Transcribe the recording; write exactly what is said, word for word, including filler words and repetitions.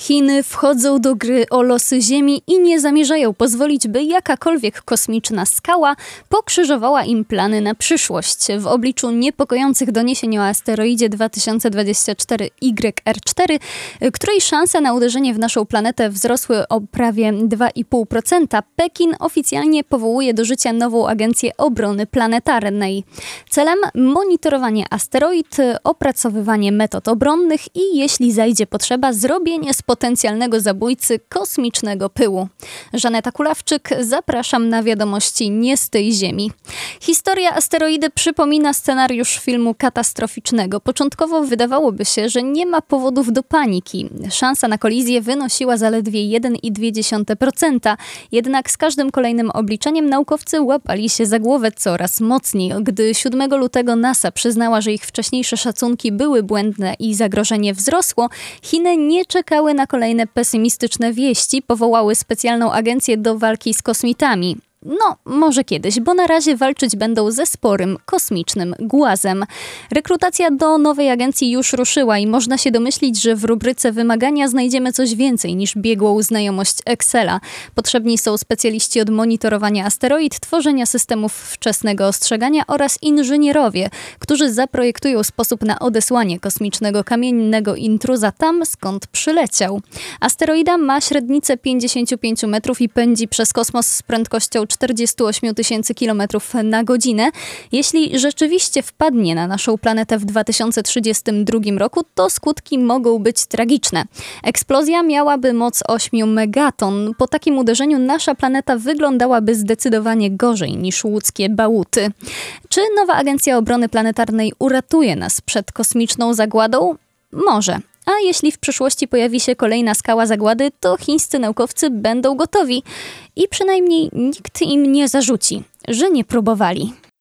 Chiny wchodzą do gry o losy Ziemi i nie zamierzają pozwolić, by jakakolwiek kosmiczna skała pokrzyżowała im plany na przyszłość. W obliczu niepokojących doniesień o asteroidzie dwa tysiące dwudziestym czwartym Y R cztery, której szanse na uderzenie w naszą planetę wzrosły o prawie dwa i pół procent, Pekin oficjalnie powołuje do życia nową Agencję Obrony Planetarnej. Celem monitorowanie asteroid, opracowywanie metod obronnych i, jeśli zajdzie potrzeba, zrobienie z potencjalnego zabójcy kosmicznego pyłu. Żaneta Kulawczyk, zapraszam na wiadomości nie z tej Ziemi. Historia asteroidy przypomina scenariusz filmu katastroficznego. Początkowo wydawałoby się, że nie ma powodów do paniki. Szansa na kolizję wynosiła zaledwie jeden i dwie dziesiąte procent, jednak z każdym kolejnym obliczeniem naukowcy łapali się za głowę coraz mocniej. Gdy siódmego lutego NASA przyznała, że ich wcześniejsze szacunki były błędne i zagrożenie wzrosło, Chiny nie czekały na kolejne pesymistyczne wieści, powołały specjalną agencję do walki z kosmitami. No, może kiedyś, bo na razie walczyć będą ze sporym, kosmicznym głazem. Rekrutacja do nowej agencji już ruszyła i można się domyślić, że w rubryce wymagania znajdziemy coś więcej niż biegłą znajomość Excela. Potrzebni są specjaliści od monitorowania asteroid, tworzenia systemów wczesnego ostrzegania oraz inżynierowie, którzy zaprojektują sposób na odesłanie kosmicznego kamiennego intruza tam, skąd przyleciał. Asteroida ma średnicę pięćdziesiąt pięć metrów i pędzi przez kosmos z prędkością czterdzieści osiem tysięcy kilometrów na godzinę. Jeśli rzeczywiście wpadnie na naszą planetę w dwa tysiące trzydziestym drugim roku, to skutki mogą być tragiczne. Eksplozja miałaby moc ośmiu megaton. Po takim uderzeniu nasza planeta wyglądałaby zdecydowanie gorzej niż łódzkie bałuty. Czy nowa Agencja Obrony Planetarnej uratuje nas przed kosmiczną zagładą? Może. A jeśli w przyszłości pojawi się kolejna skała zagłady, to chińscy naukowcy będą gotowi i przynajmniej nikt im nie zarzuci, że nie próbowali.